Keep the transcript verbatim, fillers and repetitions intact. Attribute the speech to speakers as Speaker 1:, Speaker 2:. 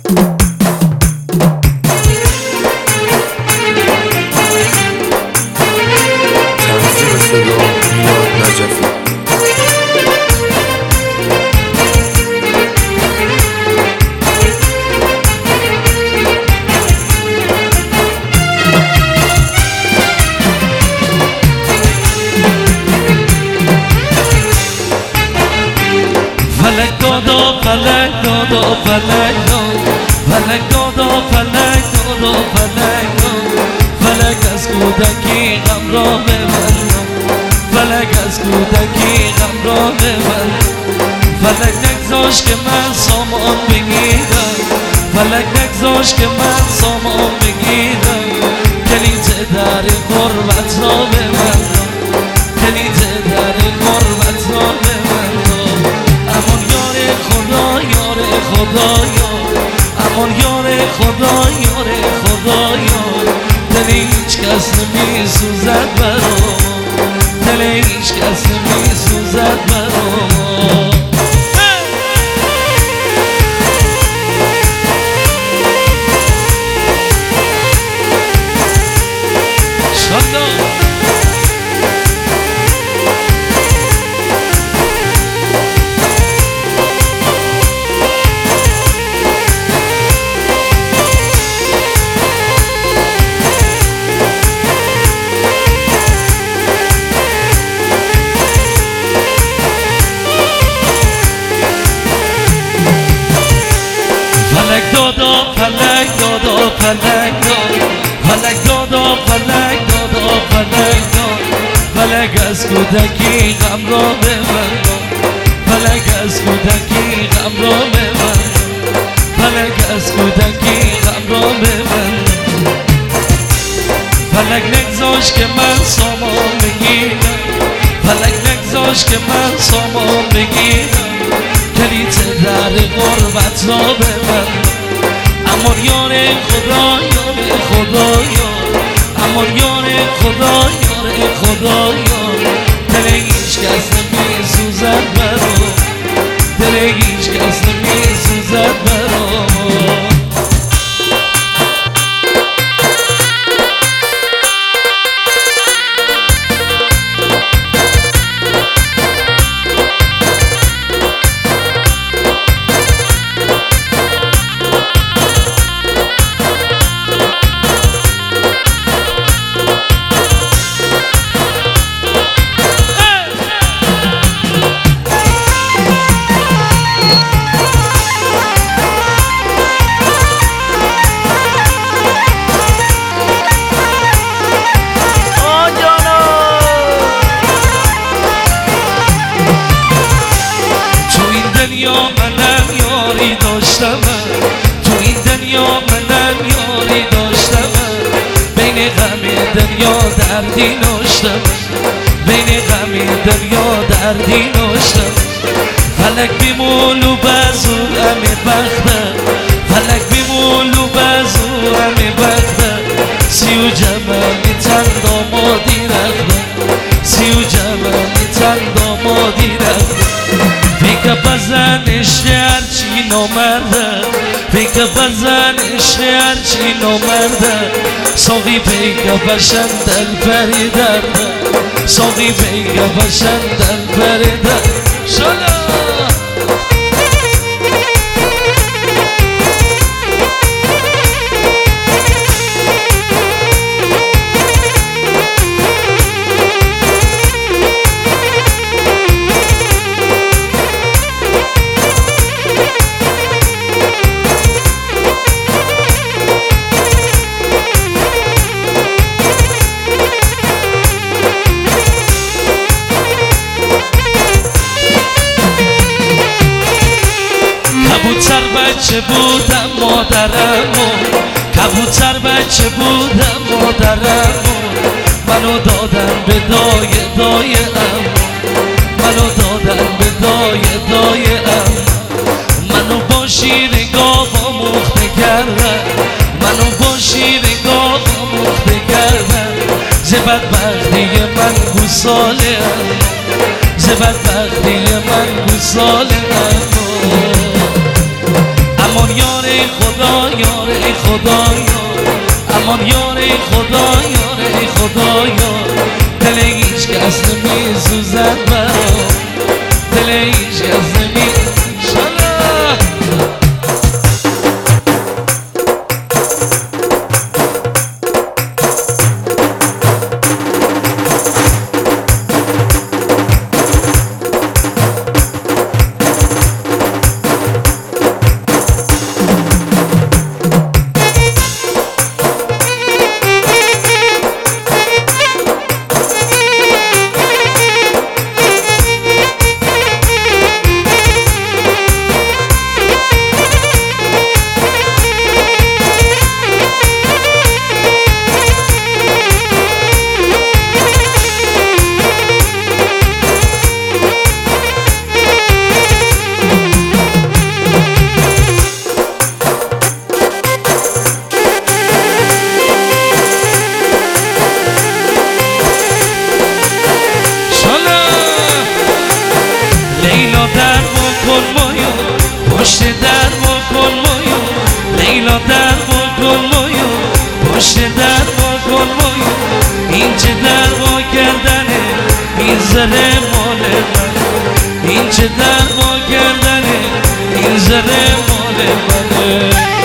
Speaker 1: تنظیم صدا میلاد نجفی.
Speaker 2: فلک دادا فلک دادا فلک دادا فلک دادا فلک دادا فلک دادا فلک از کودکی غم را ببر فلک از کودکی غم را ببر فلک نگذاشت که من سامان بگیرم فلک نگذاشت که من سامان بگیرم کلید در غربت را ببر کلید در غربت را ببر امان یار خدا یار خدا یار امان یار خدا یار خدا یار دل هیچ کس نمی سوزد برام دل هیچ کس نمی سوزد برام شادا فلک دادا فلک دادا فلک دادا فلک دادا فلک دادا فلک دادا فلک از کودکی غم را ببر فلک از کودکی غم را ببر فلک از کودکی غم را ببر فلک نگذاشت که من سامان بگیرم فلک نگذاشت که من سامان بگیرم کلید در غربت را ببر امان یار خدا یار خدا یار امان یار خدا یار خدا یار دل هیچ کس نمی سوزد برام دل هیچ کس نمی سوزد برام دنیا منم یاری داشتم تو این دنیا منم یاری داشتم بین غم دنیا دردی نوشتم بین غم دنیا دردی نوشتم فلک بیمول و بازو امی بختم فلک بیمول و بازو امی بختم سی و جمعی تن دامادی رختم سی و جمعی تن دامادی رختم پیک بزن عشق هرچی نامرده پیک بزن عشق هرچی نامرده ساقی پیک بشن دل پری درده ساقی پیک بشن دل پری درده شلا کبوتر بچه بودم مادرمو کبوتر بچه بودم مادرمو منو دادن به دای دای ام منو دادن به دای دای ام منو با شیر گاوا مخته کردن منو با شیر گاوا مخته کردن ز بدبختی من گوساله ام ز بدبختی من گوساله ام امان یار خدا خدایا امان یار خدایا ای خدایا دل هیچ کس نمیسوزد برام دل هیچ کس نمیسوزد پشت در بکن مایو لیلا در بکن مایو پشت در بکن مایو این چه در با کردنه این زره مال منه این چه در با کردنه این زره مال منه